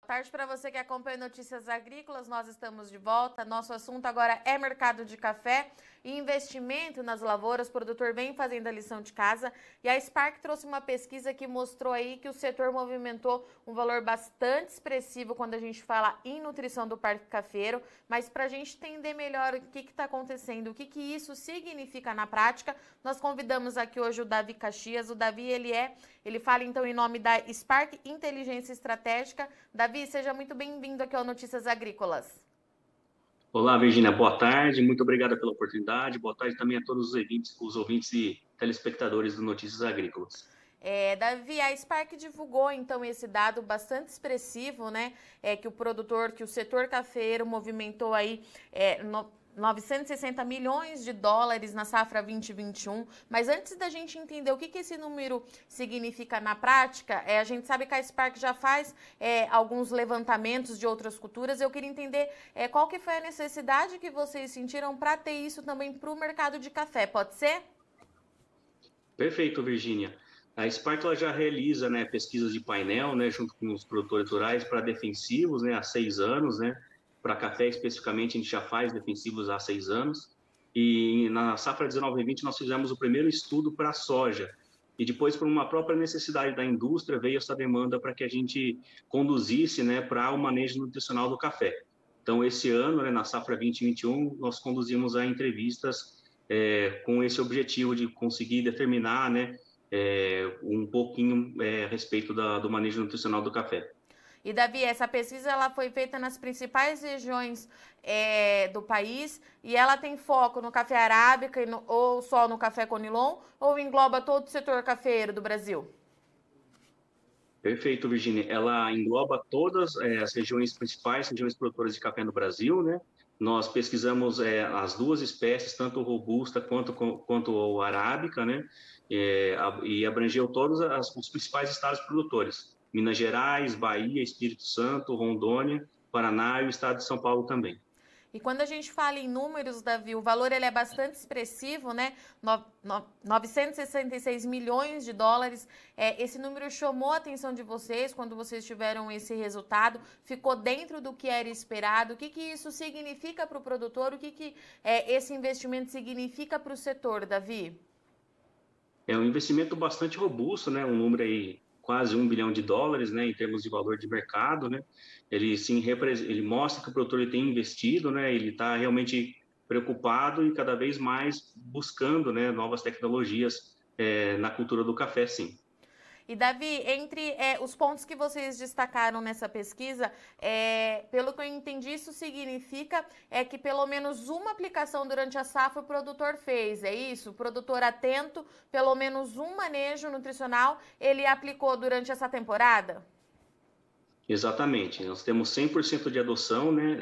Tarde para você que acompanha Notícias Agrícolas, nós estamos de volta. Nosso assunto agora é mercado de café e investimento nas lavouras. O produtor vem fazendo a lição de casa e a Spark trouxe uma pesquisa que mostrou aí que o setor movimentou um valor bastante expressivo quando a gente fala em nutrição do parque cafeiro. Mas para a gente entender melhor o que está acontecendo, o que isso significa na prática, nós convidamos aqui hoje o Davi Caxias. O Davi, ele fala então em nome da Spark Inteligência Estratégica. Davi, seja muito bem-vindo aqui ao Notícias Agrícolas. Olá, Virgínia, boa tarde, muito obrigada pela oportunidade, boa tarde também a todos os ouvintes e telespectadores do Notícias Agrícolas. Davi, a Spark divulgou então esse dado bastante expressivo, né? Que o setor cafeiro movimentou aí 960 milhões de dólares na safra 2021, mas antes da gente entender o que esse número significa na prática, a gente sabe que a Spark já faz alguns levantamentos de outras culturas. Eu queria entender qual que foi a necessidade que vocês sentiram para ter isso também para o mercado de café, pode ser? Perfeito, Virgínia. A Spark ela já realiza, né, pesquisas de painel, né, junto com os produtores rurais para defensivos, né, há 6 anos, né. Para café, especificamente, a gente já faz defensivos há 6 anos. E na safra 19 e 20, nós fizemos o primeiro estudo para a soja. E depois, por uma própria necessidade da indústria, veio essa demanda para que a gente conduzisse, né, para o manejo nutricional do café. Então, esse ano, né, na safra 2021, nós conduzimos a entrevistas com esse objetivo de conseguir determinar, né, um pouquinho a respeito do manejo nutricional do café. E, Davi, essa pesquisa ela foi feita nas principais regiões do país e ela tem foco no café arábica ou só no café conilon ou engloba todo o setor cafeiro do Brasil? Perfeito, Virginia. Ela engloba todas as regiões principais, regiões produtoras de café no Brasil, né? Nós pesquisamos as duas espécies, tanto o robusta quanto o arábica, né? E abrangeu todos os principais estados produtores. Minas Gerais, Bahia, Espírito Santo, Rondônia, Paraná e o estado de São Paulo também. E quando a gente fala em números, Davi, o valor ele é bastante expressivo, né? 966 milhões de dólares. Esse número chamou a atenção de vocês quando vocês tiveram esse resultado? Ficou dentro do que era esperado? O que isso significa para o produtor? O que esse investimento significa para o setor, Davi? É um investimento bastante robusto, né? Um número aí quase US$ 1 bilhão, né, em termos de valor de mercado, né? Ele mostra que o produtor ele tem investido, né? Ele está realmente preocupado e cada vez mais buscando, né, novas tecnologias na cultura do café, sim. E, Davi, entre os pontos que vocês destacaram nessa pesquisa, pelo que eu entendi, isso significa que pelo menos uma aplicação durante a safra o produtor fez, é isso? O produtor atento, pelo menos um manejo nutricional ele aplicou durante essa temporada? Exatamente. Nós temos 100% de adoção, né,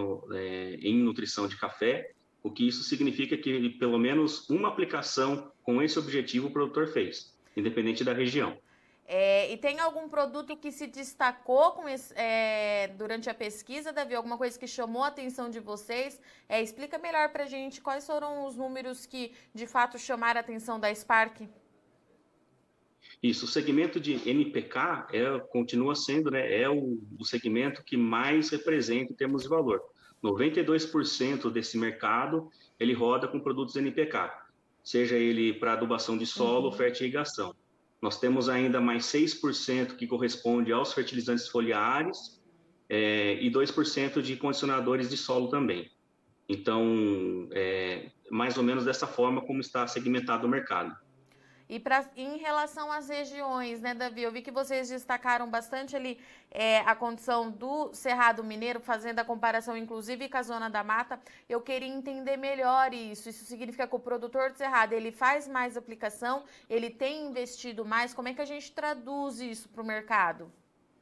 em nutrição de café, o que isso significa que pelo menos uma aplicação com esse objetivo o produtor fez, independente da região. E tem algum produto que se destacou durante a pesquisa, Davi? Alguma coisa que chamou a atenção de vocês? Explica melhor para a gente quais foram os números que, de fato, chamaram a atenção da Spark. Isso, o segmento de NPK continua sendo, né, o segmento que mais representa em termos de valor. 92% desse mercado, ele roda com produtos NPK, seja ele para adubação de solo ou fertirrigação. Nós temos ainda mais 6% que corresponde aos fertilizantes foliares e 2% de condicionadores de solo também. Então, mais ou menos dessa forma como está segmentado o mercado. E em relação às regiões, né, Davi? Eu vi que vocês destacaram bastante ali a condição do Cerrado Mineiro, fazendo a comparação, inclusive, com a Zona da Mata. Eu queria entender melhor isso. Isso significa que o produtor de Cerrado, ele faz mais aplicação, ele tem investido mais. Como é que a gente traduz isso para o mercado?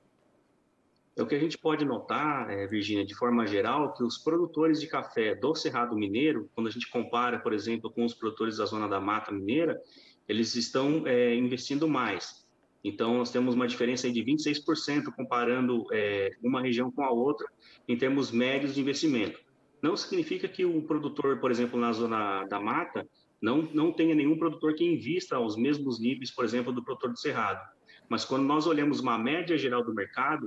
O que a gente pode notar, Virgínia, de forma geral, que os produtores de café do Cerrado Mineiro, quando a gente compara, por exemplo, com os produtores da Zona da Mata Mineira, eles estão investindo mais. Então, nós temos uma diferença aí de 26% comparando uma região com a outra em termos médios de investimento. Não significa que o produtor, por exemplo, na Zona da Mata, não tenha nenhum produtor que invista aos mesmos níveis, por exemplo, do produtor do Cerrado. Mas quando nós olhamos uma média geral do mercado,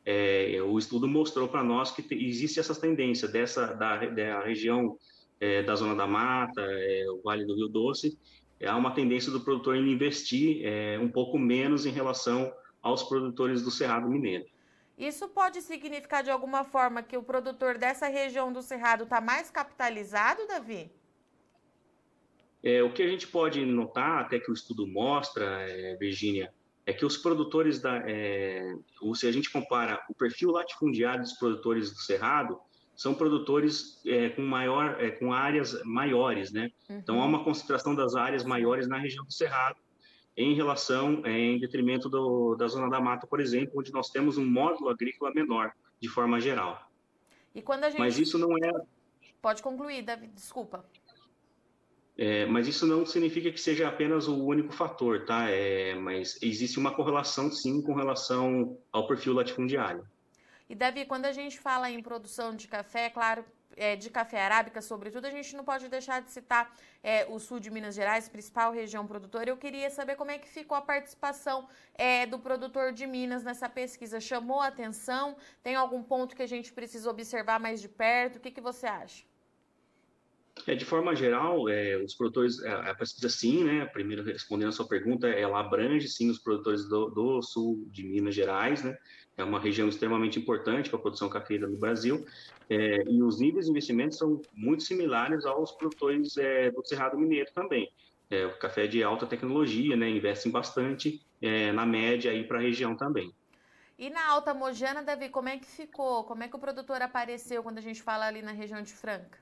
o estudo mostrou para nós que existe essa tendência da região da Zona da Mata, o Vale do Rio Doce, há uma tendência do produtor em investir um pouco menos em relação aos produtores do Cerrado Mineiro. Isso pode significar de alguma forma que o produtor dessa região do Cerrado está mais capitalizado, Davi? O que a gente pode notar, até que o estudo mostra, Virgínia, é que os produtores se a gente compara o perfil latifundiário dos produtores do Cerrado, são produtores com áreas maiores, né? Então, há uma concentração das áreas maiores na região do Cerrado, em detrimento da Zona da Mata, por exemplo, onde nós temos um módulo agrícola menor, de forma geral. E quando a gente... Mas isso não é... Pode concluir, Davi, desculpa. Mas isso não significa que seja apenas o único fator, tá? Mas existe uma correlação, sim, com relação ao perfil latifundiário. E, Davi, quando a gente fala em produção de café, claro, de café arábica, sobretudo, a gente não pode deixar de citar o sul de Minas Gerais, principal região produtora. Eu queria saber como é que ficou a participação do produtor de Minas nessa pesquisa. Chamou a atenção? Tem algum ponto que a gente precisa observar mais de perto? O que você acha? De forma geral, os produtores, a pesquisa sim, né? Primeiro, respondendo a sua pergunta, ela abrange sim os produtores do sul de Minas Gerais, né? É uma região extremamente importante para a produção cafeira no Brasil, e os níveis de investimento são muito similares aos produtores do Cerrado Mineiro também. O café de alta tecnologia, né? Investem bastante na média aí para a região também. E na Alta Mogiana, Davi, como é que ficou? Como é que o produtor apareceu quando a gente fala ali na região de Franca?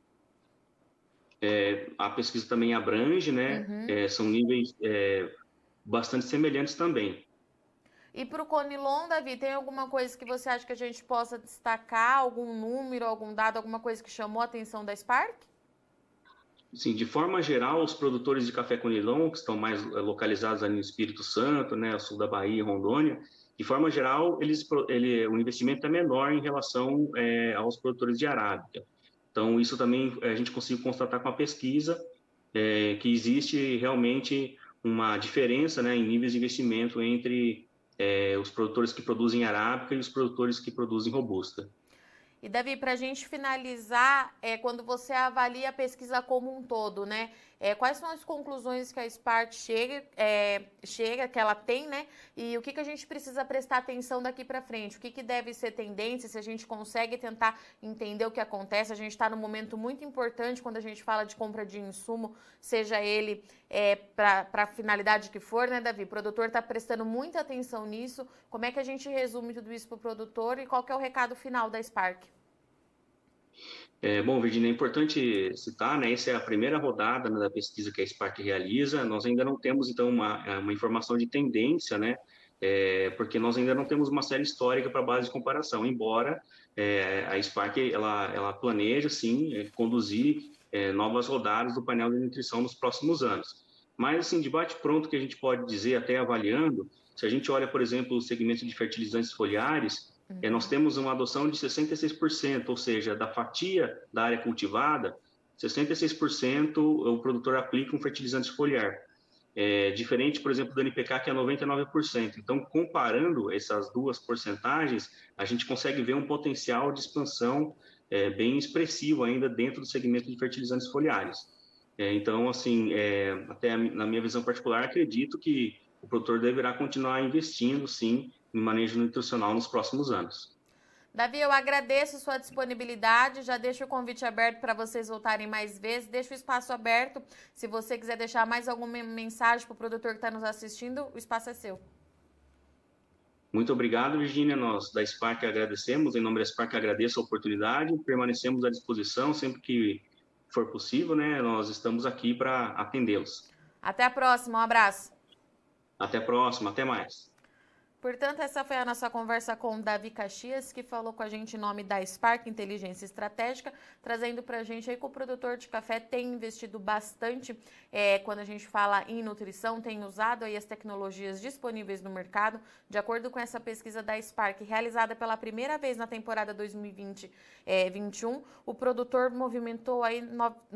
A pesquisa também abrange, né? São níveis bastante semelhantes também. E para o Conilon, Davi, tem alguma coisa que você acha que a gente possa destacar? Algum número, algum dado, alguma coisa que chamou a atenção da Spark? Sim, de forma geral, os produtores de café Conilon, que estão mais localizados ali no Espírito Santo, né, ao sul da Bahia e Rondônia, de forma geral, o investimento é menor em relação aos produtores de arábica. Então, isso também a gente conseguiu constatar com a pesquisa, que existe realmente uma diferença, né, em níveis de investimento entre os produtores que produzem arábica e os produtores que produzem robusta. E, Davi, para a gente finalizar, quando você avalia a pesquisa como um todo, né? Quais são as conclusões que a Spark chega, que ela tem, né? E o que a gente precisa prestar atenção daqui para frente? O que deve ser tendência, se a gente consegue tentar entender o que acontece? A gente está num momento muito importante quando a gente fala de compra de insumo, seja ele para a finalidade que for, né, Davi? O produtor está prestando muita atenção nisso. Como é que a gente resume tudo isso para o produtor e qual que é o recado final da Spark? Bom, Virginia, é importante citar, né? Essa é a primeira rodada, né, da pesquisa que a Spark realiza. Nós ainda não temos, então, uma informação de tendência, né? Porque nós ainda não temos uma série histórica para base de comparação, embora a Spark ela planeja, sim, conduzir novas rodadas do painel de nutrição nos próximos anos. Mas, assim, de bate-pronto que a gente pode dizer, até avaliando, se a gente olha, por exemplo, o segmento de fertilizantes foliares, nós temos uma adoção de 66%, ou seja, da fatia da área cultivada, 66% o produtor aplica um fertilizante foliar. Diferente, por exemplo, do NPK, que é 99%. Então, comparando essas duas porcentagens, a gente consegue ver um potencial de expansão bem expressivo ainda dentro do segmento de fertilizantes foliares. Então, assim, até na minha visão particular, acredito que o produtor deverá continuar investindo, sim, em manejo nutricional nos próximos anos. Davi, eu agradeço sua disponibilidade, já deixo o convite aberto para vocês voltarem mais vezes, deixo o espaço aberto, se você quiser deixar mais alguma mensagem para o produtor que está nos assistindo, o espaço é seu. Muito obrigado, Virgínia, nós da Spark agradecemos, em nome da Spark agradeço a oportunidade, permanecemos à disposição sempre que for possível, né, nós estamos aqui para atendê-los. Até a próxima, um abraço. Até a próxima, até mais. Portanto, essa foi a nossa conversa com o Davi Caxias, que falou com a gente em nome da Spark Inteligência Estratégica, trazendo para a gente aí que o produtor de café tem investido bastante quando a gente fala em nutrição, tem usado aí as tecnologias disponíveis no mercado. De acordo com essa pesquisa da Spark, realizada pela primeira vez na temporada 2020-21, o produtor movimentou aí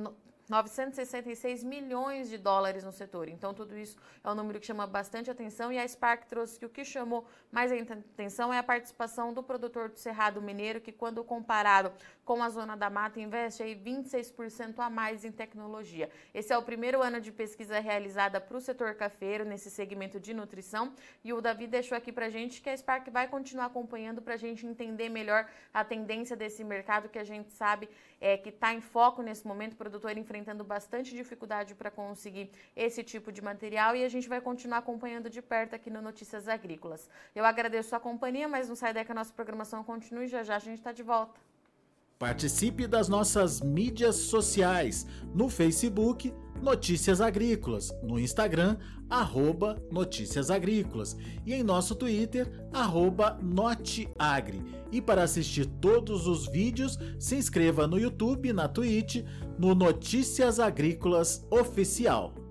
966 milhões de dólares no setor. Então, tudo isso é um número que chama bastante atenção, e a Spark trouxe que o que chamou mais atenção é a participação do produtor do Cerrado Mineiro, que, quando comparado com a Zona da Mata, investe aí 26% a mais em tecnologia. Esse é o primeiro ano de pesquisa realizada para o setor cafeiro, nesse segmento de nutrição, e o Davi deixou aqui para a gente que a Spark vai continuar acompanhando para a gente entender melhor a tendência desse mercado, que a gente sabe que está em foco nesse momento, o produtor enfrentando bastante dificuldade para conseguir esse tipo de material, e a gente vai continuar acompanhando de perto aqui no Notícias Agrícolas. Eu agradeço a companhia, mas não sai daí que a nossa programação continue, já já a gente está de volta. Participe das nossas mídias sociais, no Facebook, Notícias Agrícolas, no Instagram, @Notícias Agrícolas e em nosso Twitter, @Noteagri. E para assistir todos os vídeos, se inscreva no YouTube, na Twitch, no Notícias Agrícolas Oficial.